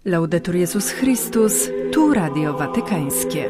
Laudetur Jezus Chrystus, tu Radio Watykańskie.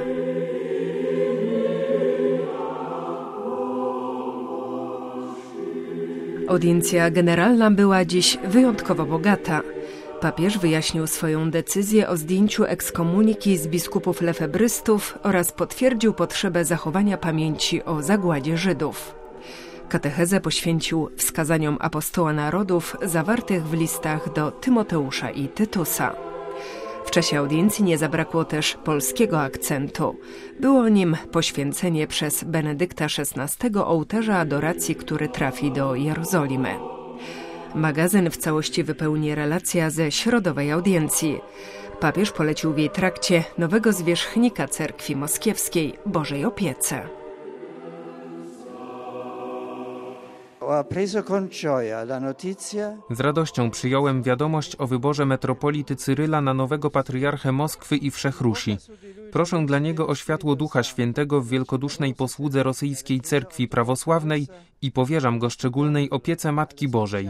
Audiencja generalna była dziś wyjątkowo bogata. Papież wyjaśnił swoją decyzję o zdjęciu ekskomuniki z biskupów lefebrystów oraz potwierdził potrzebę zachowania pamięci o zagładzie Żydów. Katechezę poświęcił wskazaniom apostoła narodów zawartych w listach do Tymoteusza i Tytusa. W czasie audiencji nie zabrakło też polskiego akcentu. Było nim poświęcenie przez Benedykta XVI ołtarza adoracji, który trafi do Jerozolimy. Magazyn w całości wypełni relacja ze środowej audiencji. Papież polecił w jej trakcie nowego zwierzchnika cerkwi moskiewskiej Bożej Opiece. Z radością przyjąłem wiadomość o wyborze metropolity Cyryla na nowego patriarchę Moskwy i Wszechrusi. Proszę dla niego o światło Ducha Świętego w wielkodusznej posłudze rosyjskiej cerkwi prawosławnej i powierzam go szczególnej opiece Matki Bożej.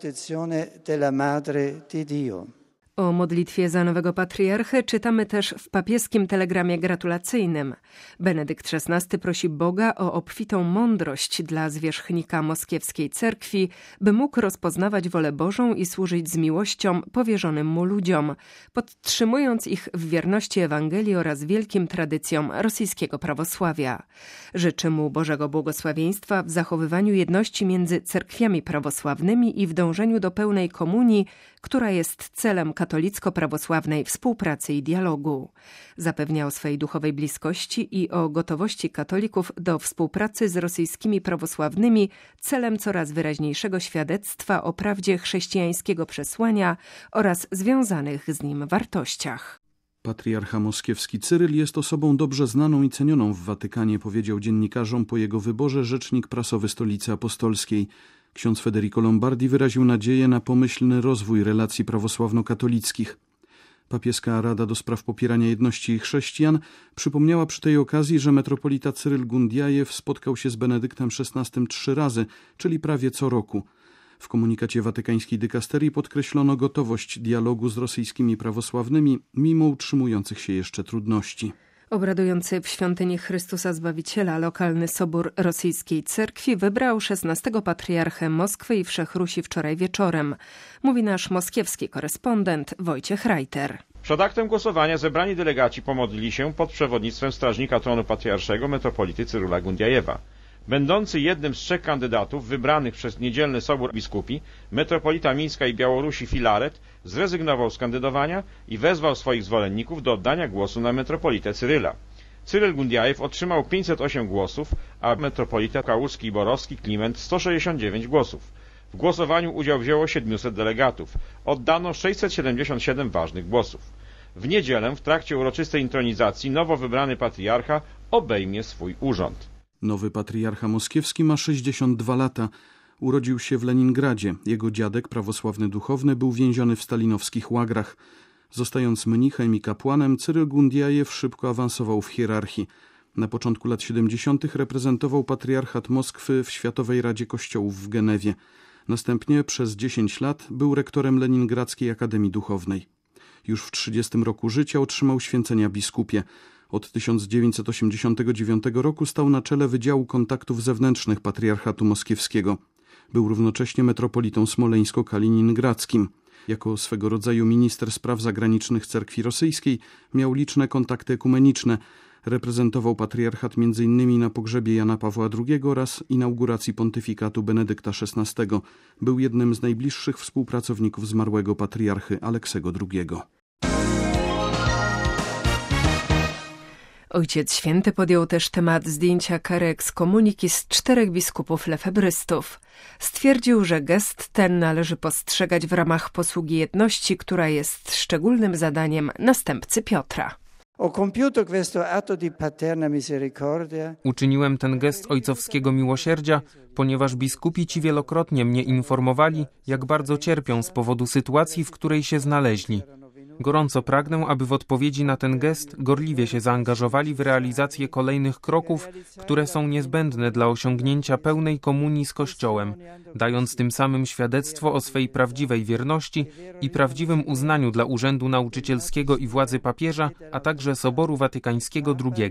O modlitwie za nowego patriarchę czytamy też w papieskim telegramie gratulacyjnym. Benedykt XVI prosi Boga o obfitą mądrość dla zwierzchnika moskiewskiej cerkwi, by mógł rozpoznawać wolę Bożą i służyć z miłością powierzonym mu ludziom, podtrzymując ich w wierności Ewangelii oraz wielkim tradycjom rosyjskiego prawosławia. Życzy mu Bożego błogosławieństwa w zachowywaniu jedności między cerkwiami prawosławnymi i w dążeniu do pełnej komunii, która jest celem katolicko-prawosławnej współpracy i dialogu. Zapewnia o swej duchowej bliskości i o gotowości katolików do współpracy z rosyjskimi prawosławnymi celem coraz wyraźniejszego świadectwa o prawdzie chrześcijańskiego przesłania oraz związanych z nim wartościach. Patriarcha moskiewski Cyryl jest osobą dobrze znaną i cenioną w Watykanie, powiedział dziennikarzom po jego wyborze rzecznik prasowy Stolicy Apostolskiej. Ksiądz Federico Lombardi wyraził nadzieję na pomyślny rozwój relacji prawosławno-katolickich. Papieska Rada do Spraw Popierania Jedności Chrześcijan przypomniała przy tej okazji, że metropolita Cyryl Gundiajew spotkał się z Benedyktem XVI 3 razy, czyli prawie co roku. W komunikacie watykańskiej dykasterii podkreślono gotowość dialogu z rosyjskimi prawosławnymi, mimo utrzymujących się jeszcze trudności. Obradujący w świątyni Chrystusa Zbawiciela lokalny sobór rosyjskiej cerkwi wybrał 16 patriarchę Moskwy i Wszechrusi wczoraj wieczorem. Mówi nasz moskiewski korespondent Wojciech Reiter. Przed aktem głosowania zebrani delegaci pomodlili się pod przewodnictwem strażnika tronu patriarszego metropolity Cyryla Gundiajewa. Będący jednym z 3 kandydatów wybranych przez niedzielny sobór biskupi, metropolita Mińska i Białorusi Filaret zrezygnował z kandydowania i wezwał swoich zwolenników do oddania głosu na metropolitę Cyryla. Cyryl Gundiajew otrzymał 508 głosów, a metropolita Kałuski i Borowski Kliment 169 głosów. W głosowaniu udział wzięło 700 delegatów. Oddano 677 ważnych głosów. W niedzielę w trakcie uroczystej intronizacji nowo wybrany patriarcha obejmie swój urząd. Nowy patriarcha moskiewski ma 62 lata. Urodził się w Leningradzie. Jego dziadek, prawosławny duchowny, był więziony w stalinowskich łagrach. Zostając mnichem i kapłanem, Cyryl Gundiajew szybko awansował w hierarchii. Na początku lat 70. reprezentował patriarchat Moskwy w Światowej Radzie Kościołów w Genewie. Następnie przez 10 lat był rektorem Leningradzkiej Akademii Duchownej. Już w 30 roku życia otrzymał święcenia biskupie. Od 1989 roku stał na czele Wydziału Kontaktów Zewnętrznych Patriarchatu Moskiewskiego. Był równocześnie metropolitą smoleńsko-kaliningradzkim. Jako swego rodzaju minister spraw zagranicznych cerkwi rosyjskiej miał liczne kontakty ekumeniczne. Reprezentował patriarchat m.in. na pogrzebie Jana Pawła II oraz inauguracji pontyfikatu Benedykta XVI. Był jednym z najbliższych współpracowników zmarłego patriarchy Aleksego II. Ojciec Święty podjął też temat zdjęcia kary ekskomuniki z 4 biskupów lefebrystów. Stwierdził, że gest ten należy postrzegać w ramach posługi jedności, która jest szczególnym zadaniem następcy Piotra. Uczyniłem ten gest ojcowskiego miłosierdzia, ponieważ biskupi ci wielokrotnie mnie informowali, jak bardzo cierpią z powodu sytuacji, w której się znaleźli. Gorąco pragnę, aby w odpowiedzi na ten gest gorliwie się zaangażowali w realizację kolejnych kroków, które są niezbędne dla osiągnięcia pełnej komunii z Kościołem, dając tym samym świadectwo o swej prawdziwej wierności i prawdziwym uznaniu dla urzędu nauczycielskiego i władzy papieża, a także Soboru Watykańskiego II.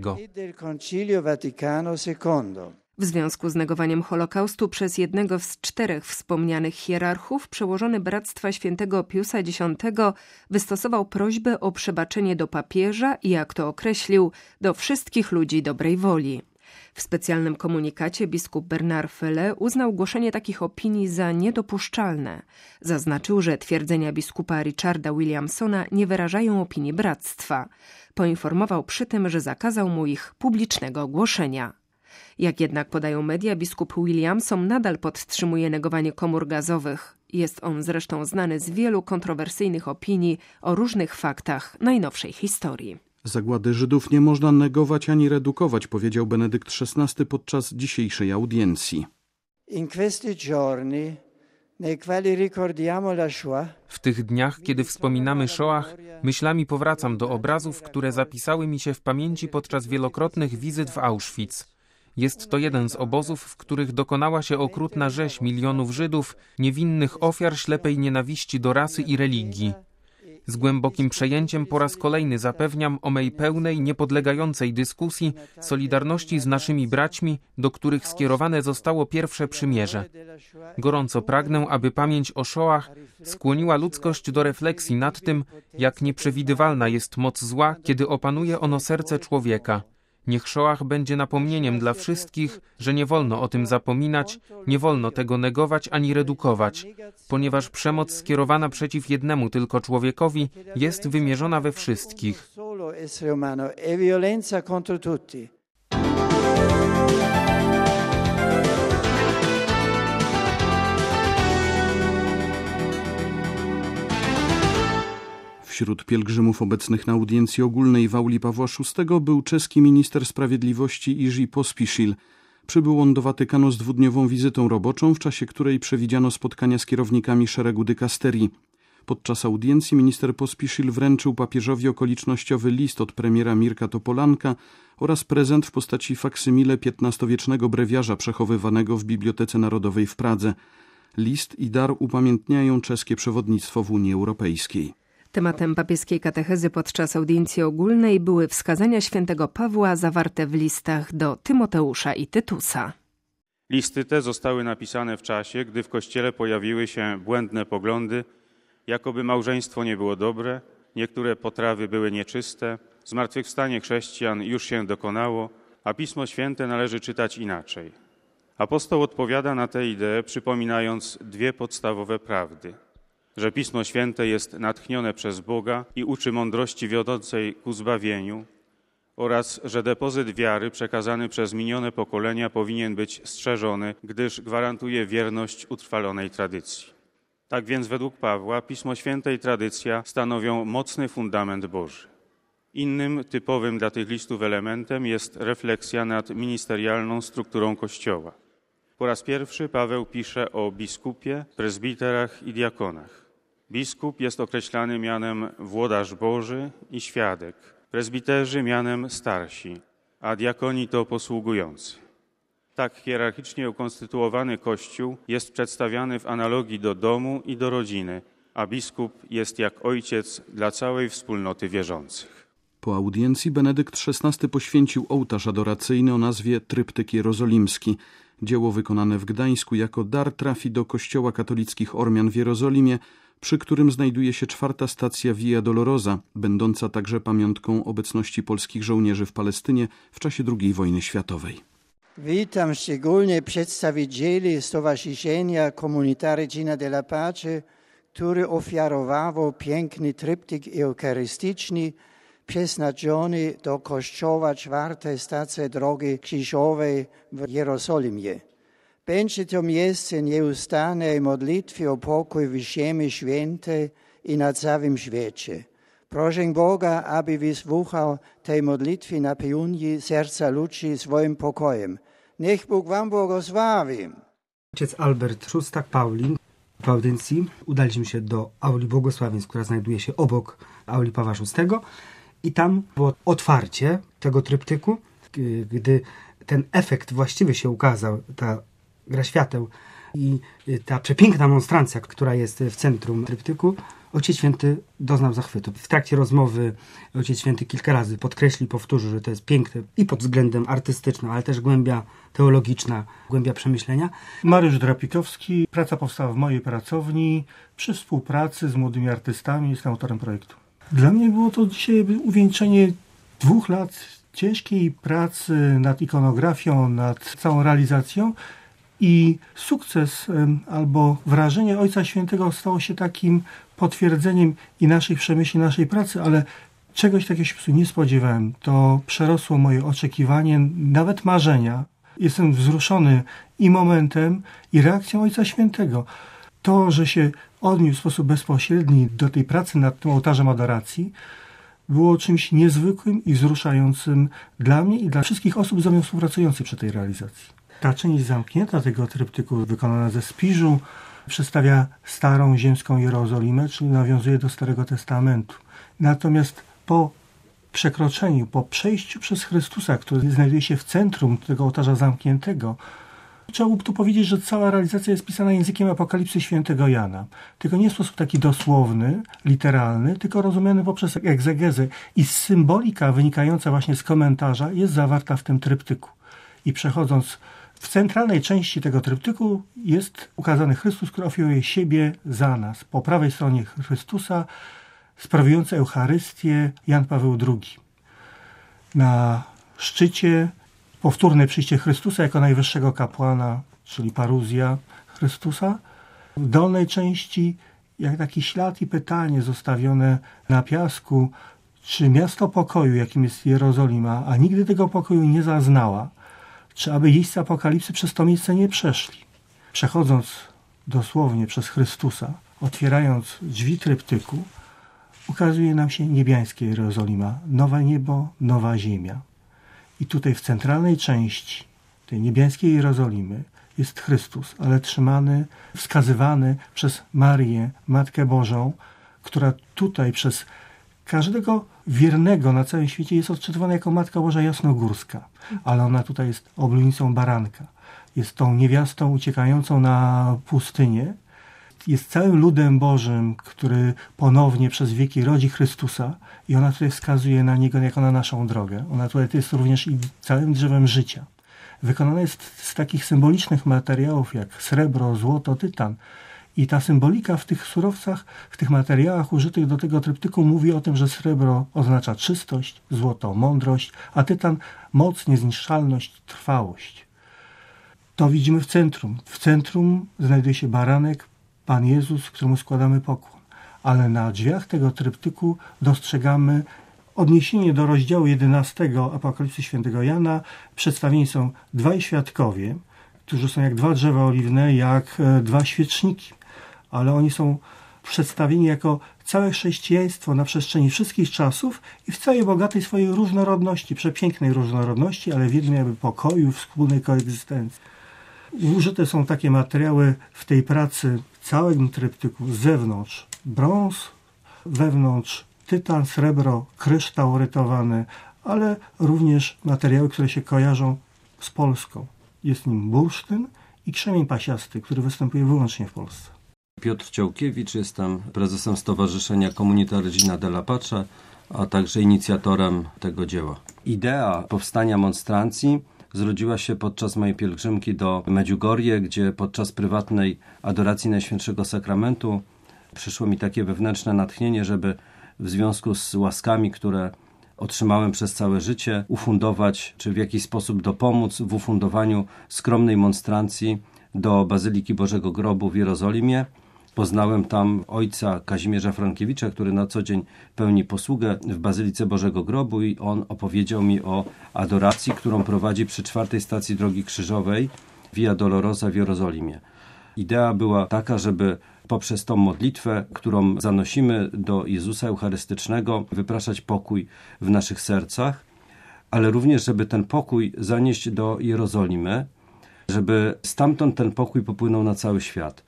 W związku z negowaniem Holokaustu przez jednego z 4 wspomnianych hierarchów, przełożony Bractwa Świętego Piusa X wystosował prośbę o przebaczenie do papieża i, jak to określił, do wszystkich ludzi dobrej woli. W specjalnym komunikacie biskup Bernard Fellé uznał głoszenie takich opinii za niedopuszczalne. Zaznaczył, że twierdzenia biskupa Richarda Williamsona nie wyrażają opinii bractwa. Poinformował przy tym, że zakazał mu ich publicznego głoszenia. Jak jednak podają media, biskup Williamson nadal podtrzymuje negowanie komór gazowych. Jest on zresztą znany z wielu kontrowersyjnych opinii o różnych faktach najnowszej historii. Zagłady Żydów nie można negować ani redukować, powiedział Benedykt XVI podczas dzisiejszej audiencji. W tych dniach, kiedy wspominamy Shoah, myślami powracam do obrazów, które zapisały mi się w pamięci podczas wielokrotnych wizyt w Auschwitz. Jest to jeden z obozów, w których dokonała się okrutna rzeź milionów Żydów, niewinnych ofiar ślepej nienawiści do rasy i religii. Z głębokim przejęciem po raz kolejny zapewniam o mej pełnej, niepodlegającej dyskusji solidarności z naszymi braćmi, do których skierowane zostało pierwsze przymierze. Gorąco pragnę, aby pamięć o Shoah skłoniła ludzkość do refleksji nad tym, jak nieprzewidywalna jest moc zła, kiedy opanuje ono serce człowieka. Niech Shoah będzie napomnieniem dla wszystkich, że nie wolno o tym zapominać, nie wolno tego negować ani redukować, ponieważ przemoc skierowana przeciw jednemu tylko człowiekowi jest wymierzona we wszystkich. Wśród pielgrzymów obecnych na audiencji ogólnej w auli Pawła VI był czeski minister sprawiedliwości Jiří Pospíšil. Przybył on do Watykanu z 2-dniową wizytą roboczą, w czasie której przewidziano spotkania z kierownikami szeregu dykasterii. Podczas audiencji minister Pospíšil wręczył papieżowi okolicznościowy list od premiera Mirka Topolanka oraz prezent w postaci faksymile XV-wiecznego brewiarza przechowywanego w Bibliotece Narodowej w Pradze. List i dar upamiętniają czeskie przewodnictwo w Unii Europejskiej. Tematem papieskiej katechezy podczas audiencji ogólnej były wskazania świętego Pawła zawarte w listach do Tymoteusza i Tytusa. Listy te zostały napisane w czasie, gdy w Kościele pojawiły się błędne poglądy, jakoby małżeństwo nie było dobre, niektóre potrawy były nieczyste, zmartwychwstanie chrześcijan już się dokonało, a Pismo Święte należy czytać inaczej. Apostoł odpowiada na tę ideę, przypominając 2 podstawowe prawdy. Że Pismo Święte jest natchnione przez Boga i uczy mądrości wiodącej ku zbawieniu oraz, że depozyt wiary przekazany przez minione pokolenia powinien być strzeżony, gdyż gwarantuje wierność utrwalonej tradycji. Tak więc według Pawła Pismo Święte i tradycja stanowią mocny fundament Boży. Innym typowym dla tych listów elementem jest refleksja nad ministerialną strukturą Kościoła. Po raz pierwszy Paweł pisze o biskupie, prezbiterach i diakonach. Biskup jest określany mianem włodarz Boży i świadek, prezbiterzy mianem starsi, a diakoni to posługujący. Tak hierarchicznie ukonstytuowany Kościół jest przedstawiany w analogii do domu i do rodziny, a biskup jest jak ojciec dla całej wspólnoty wierzących. Po audiencji Benedykt XVI poświęcił ołtarz adoracyjny o nazwie Tryptyk Jerozolimski. Dzieło wykonane w Gdańsku jako dar trafi do Kościoła katolickich Ormian w Jerozolimie, przy którym znajduje się 4. stacja Via Dolorosa, będąca także pamiątką obecności polskich żołnierzy w Palestynie w czasie II wojny światowej. Witam szczególnie przedstawicieli Stowarzyszenia Comunità Regina della Pace, które ofiarowało piękny tryptyk eucharystyczny przeznaczony do Kościoła 4. stacji Drogi Krzyżowej w Jerozolimie. Będzie to miejsce nieustannej modlitwy o pokój w Ziemi Świętej i na całym świecie. Proszę Boga, aby wysłuchał tej modlitwy, napełni serca ludzi swoim pokojem. Niech Bóg wam błogosławi. Ojciec Albert Szustak-Paulin Po audiencji udaliśmy się do auli błogosławieństw, która znajduje się obok auli Pawła VI i tam było otwarcie tego tryptyku. Gdy ten efekt właściwy się ukazał, ta gra świateł i ta przepiękna monstrancja, która jest w centrum tryptyku, Ojciec Święty doznał zachwytu. W trakcie rozmowy Ojciec Święty kilka razy podkreślił, powtórzył, że to jest piękne i pod względem artystycznym, ale też głębia teologiczna, głębia przemyślenia. Mariusz Drapikowski. Praca powstała w mojej pracowni przy współpracy z młodymi artystami. Jestem autorem projektu. Dla mnie było to dzisiaj uwieńczenie 2 lat ciężkiej pracy nad ikonografią, nad całą realizacją i sukces albo wrażenie Ojca Świętego stało się takim potwierdzeniem i naszych przemyśleń, naszej pracy, ale czegoś takiego się nie spodziewałem. To przerosło moje oczekiwanie, nawet marzenia. Jestem wzruszony i momentem, i reakcją Ojca Świętego. To, że się odniósł w sposób bezpośredni do tej pracy nad tym ołtarzem adoracji, było czymś niezwykłym i wzruszającym dla mnie i dla wszystkich osób ze mną współpracujących przy tej realizacji. Ta część zamknięta tego tryptyku, wykonana ze spiżu, przedstawia starą ziemską Jerozolimę, czyli nawiązuje do Starego Testamentu. Natomiast po przekroczeniu, po przejściu przez Chrystusa, który znajduje się w centrum tego ołtarza zamkniętego, trzeba by tu powiedzieć, że cała realizacja jest pisana językiem Apokalipsy Świętego Jana. Tylko nie w sposób taki dosłowny, literalny, tylko rozumiany poprzez egzegezę. I symbolika wynikająca właśnie z komentarza jest zawarta w tym tryptyku. I przechodząc w centralnej części tego tryptyku jest ukazany Chrystus, który ofiaruje siebie za nas. Po prawej stronie Chrystusa sprawujący Eucharystię Jan Paweł II. Na szczycie powtórne przyjście Chrystusa jako najwyższego kapłana, czyli paruzja Chrystusa. W dolnej części jak taki ślad i pytanie zostawione na piasku, czy miasto pokoju, jakim jest Jerozolima, a nigdy tego pokoju nie zaznała, czy aby jeźdźcy Apokalipsy przez to miejsce nie przeszli. Przechodząc dosłownie przez Chrystusa, otwierając drzwi tryptyku, ukazuje nam się niebiańskie Jerozolima, nowe niebo, nowa ziemia. I tutaj w centralnej części tej niebiańskiej Jerozolimy jest Chrystus, ale trzymany, wskazywany przez Marię, Matkę Bożą, która tutaj przez każdego wiernego na całym świecie jest odczytywana jako Matka Boża Jasnogórska, ale ona tutaj jest oblubienicą baranka. Jest tą niewiastą uciekającą na pustynię. Jest całym ludem Bożym, który ponownie przez wieki rodzi Chrystusa i ona tutaj wskazuje na Niego jako na naszą drogę. Ona tutaj jest również i całym drzewem życia. Wykonana jest z takich symbolicznych materiałów jak srebro, złoto, tytan. I ta symbolika w tych surowcach, w tych materiałach użytych do tego tryptyku mówi o tym, że srebro oznacza czystość, złoto mądrość, a tytan moc, niezniszczalność, trwałość. To widzimy w centrum. W centrum znajduje się baranek, Pan Jezus, któremu składamy pokłon. Ale na drzwiach tego tryptyku dostrzegamy odniesienie do rozdziału 11 Apokalipsy Świętego Jana. Przedstawieni są 2 świadkowie, którzy są jak 2 drzewa oliwne, jak 2 świeczniki. Ale oni są przedstawieni jako całe chrześcijaństwo na przestrzeni wszystkich czasów i w całej bogatej swojej różnorodności, przepięknej różnorodności, ale w jednym jakby pokoju, wspólnej koegzystencji. Użyte są takie materiały w tej pracy w całym tryptyku z zewnątrz brąz, wewnątrz tytan, srebro, kryształ rytowany, ale również materiały, które się kojarzą z Polską. Jest nim bursztyn i krzemień pasiasty, który występuje wyłącznie w Polsce. Piotr Ciołkiewicz, jestem prezesem Stowarzyszenia Comunità Regina della Pace, a także inicjatorem tego dzieła. Idea powstania monstrancji zrodziła się podczas mojej pielgrzymki do Medjugorje, gdzie podczas prywatnej adoracji Najświętszego Sakramentu przyszło mi takie wewnętrzne natchnienie, żeby w związku z łaskami, które otrzymałem przez całe życie, ufundować, czy w jakiś sposób dopomóc w ufundowaniu skromnej monstrancji do Bazyliki Bożego Grobu w Jerozolimie. Poznałem tam ojca Kazimierza Frankiewicza, który na co dzień pełni posługę w Bazylice Bożego Grobu i on opowiedział mi o adoracji, którą prowadzi przy 4. stacji Drogi Krzyżowej Via Dolorosa w Jerozolimie. Idea była taka, żeby poprzez tą modlitwę, którą zanosimy do Jezusa Eucharystycznego, wypraszać pokój w naszych sercach, ale również, żeby ten pokój zanieść do Jerozolimy, żeby stamtąd ten pokój popłynął na cały świat.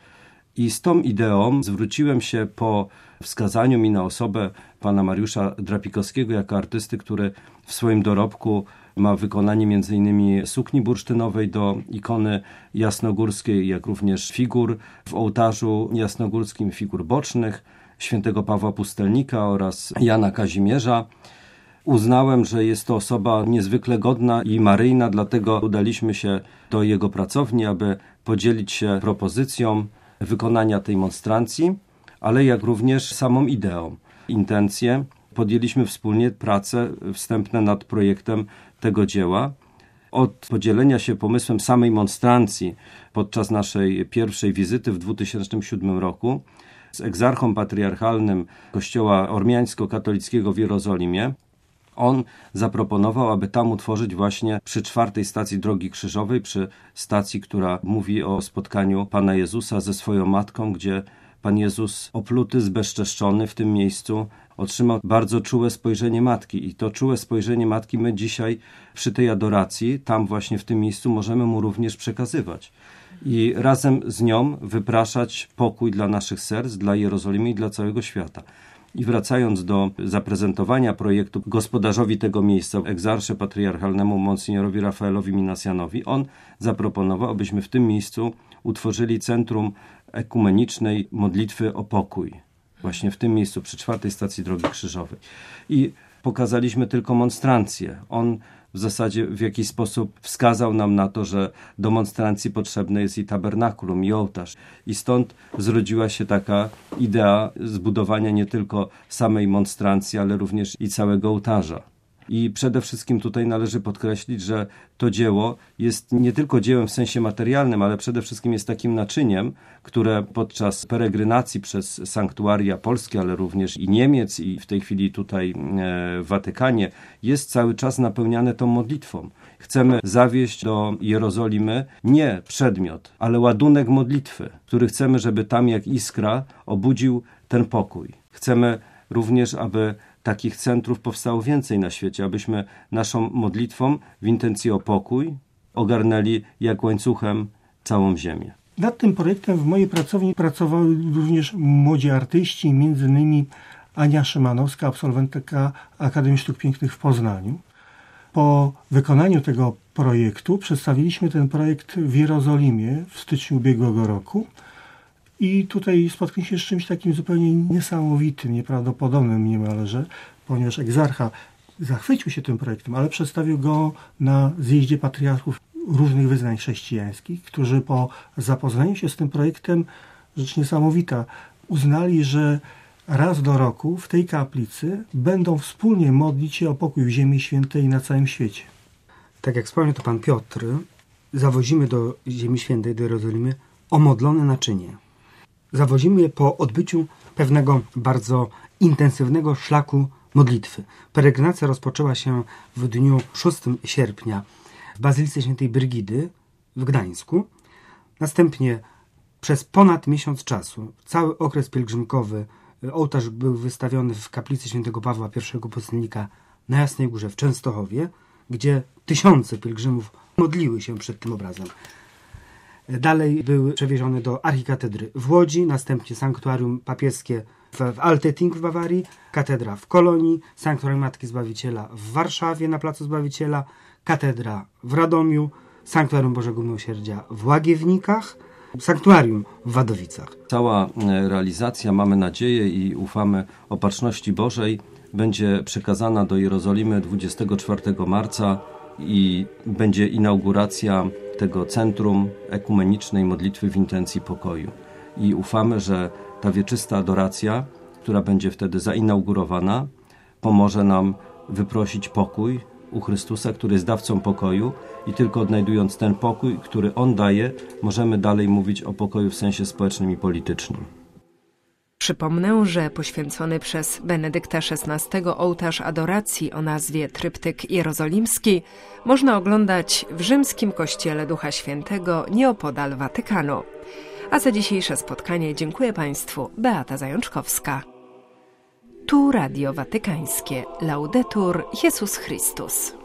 I z tą ideą zwróciłem się po wskazaniu mi na osobę pana Mariusza Drapikowskiego jako artysty, który w swoim dorobku ma wykonanie m.in. sukni bursztynowej do ikony jasnogórskiej, jak również figur w ołtarzu jasnogórskim, figur bocznych, świętego Pawła Pustelnika oraz Jana Kazimierza. Uznałem, że jest to osoba niezwykle godna i maryjna, dlatego udaliśmy się do jego pracowni, aby podzielić się propozycją wykonania tej monstrancji, ale jak również samą ideą, intencje. Podjęliśmy wspólnie prace wstępne nad projektem tego dzieła. Od podzielenia się pomysłem samej monstrancji podczas naszej pierwszej wizyty w 2007 roku z egzarchą patriarchalnym Kościoła Ormiańsko-Katolickiego w Jerozolimie, on zaproponował, aby tam utworzyć właśnie przy 4. stacji Drogi Krzyżowej, przy stacji, która mówi o spotkaniu Pana Jezusa ze swoją matką, gdzie Pan Jezus opluty, zbezczeszczony w tym miejscu otrzymał bardzo czułe spojrzenie matki. I to czułe spojrzenie matki my dzisiaj przy tej adoracji, tam właśnie w tym miejscu możemy mu również przekazywać. I razem z nią wypraszać pokój dla naszych serc, dla Jerozolimy i dla całego świata. I wracając do zaprezentowania projektu gospodarzowi tego miejsca, egzarsze patriarchalnemu monsignorowi Rafaelowi Minasjanowi, on zaproponował, abyśmy w tym miejscu utworzyli centrum ekumenicznej modlitwy o pokój. Właśnie w tym miejscu, przy 4. stacji Drogi Krzyżowej. I pokazaliśmy tylko monstrancję. On w zasadzie w jakiś sposób wskazał nam na to, że do monstrancji potrzebne jest i tabernakulum, i ołtarz. I stąd zrodziła się taka idea zbudowania nie tylko samej monstrancji, ale również i całego ołtarza. I przede wszystkim tutaj należy podkreślić, że to dzieło jest nie tylko dziełem w sensie materialnym, ale przede wszystkim jest takim naczyniem, które podczas peregrynacji przez sanktuaria polskie, ale również i Niemiec i w tej chwili tutaj w Watykanie jest cały czas napełniane tą modlitwą. Chcemy zawieźć do Jerozolimy nie przedmiot, ale ładunek modlitwy, który chcemy, żeby tam jak iskra obudził ten pokój. Chcemy również, aby takich centrów powstało więcej na świecie, abyśmy naszą modlitwą w intencji o pokój ogarnęli jak łańcuchem całą ziemię. Nad tym projektem w mojej pracowni pracowali również młodzi artyści, m.in. Ania Szymanowska, absolwentka Akademii Sztuk Pięknych w Poznaniu. Po wykonaniu tego projektu przedstawiliśmy ten projekt w Jerozolimie w styczniu ubiegłego roku. I tutaj spotkaliśmy się z czymś takim zupełnie niesamowitym, nieprawdopodobnym niemalże, ponieważ egzarcha zachwycił się tym projektem, ale przedstawił go na zjeździe patriarchów różnych wyznań chrześcijańskich, którzy po zapoznaniu się z tym projektem, rzecz niesamowita, uznali, że raz do roku w tej kaplicy będą wspólnie modlić się o pokój w Ziemi Świętej i na całym świecie. Tak jak wspomniał to pan Piotr, zawozimy do Ziemi Świętej, do Jerozolimy omodlone naczynie. Zawozimy je po odbyciu pewnego bardzo intensywnego szlaku modlitwy. Peregrinacja rozpoczęła się w dniu 6 sierpnia w Bazylice Świętej Brygidy w Gdańsku. Następnie przez ponad miesiąc czasu, cały okres pielgrzymkowy, ołtarz był wystawiony w kaplicy Świętego Pawła I Pustelnika na Jasnej Górze w Częstochowie, gdzie tysiące pielgrzymów modliły się przed tym obrazem. Dalej był przewieziony do archikatedry w Łodzi, następnie sanktuarium papieskie w Altetting w Bawarii, katedra w Kolonii, sanktuarium Matki Zbawiciela w Warszawie na Placu Zbawiciela, katedra w Radomiu, sanktuarium Bożego Miłosierdzia w Łagiewnikach, sanktuarium w Wadowicach. Cała realizacja, mamy nadzieję i ufamy Opatrzności Bożej, będzie przekazana do Jerozolimy 24 marca i będzie inauguracja tego Centrum Ekumenicznej Modlitwy w Intencji Pokoju. I ufamy, że ta wieczysta adoracja, która będzie wtedy zainaugurowana, pomoże nam wyprosić pokój u Chrystusa, który jest dawcą pokoju i tylko odnajdując ten pokój, który On daje, możemy dalej mówić o pokoju w sensie społecznym i politycznym. Przypomnę, że poświęcony przez Benedykta XVI ołtarz adoracji o nazwie Tryptyk Jerozolimski można oglądać w rzymskim kościele Ducha Świętego nieopodal Watykanu. A za dzisiejsze spotkanie dziękuję Państwu, Beata Zajączkowska. Tu Radio Watykańskie. Laudetur Jezus Chrystus.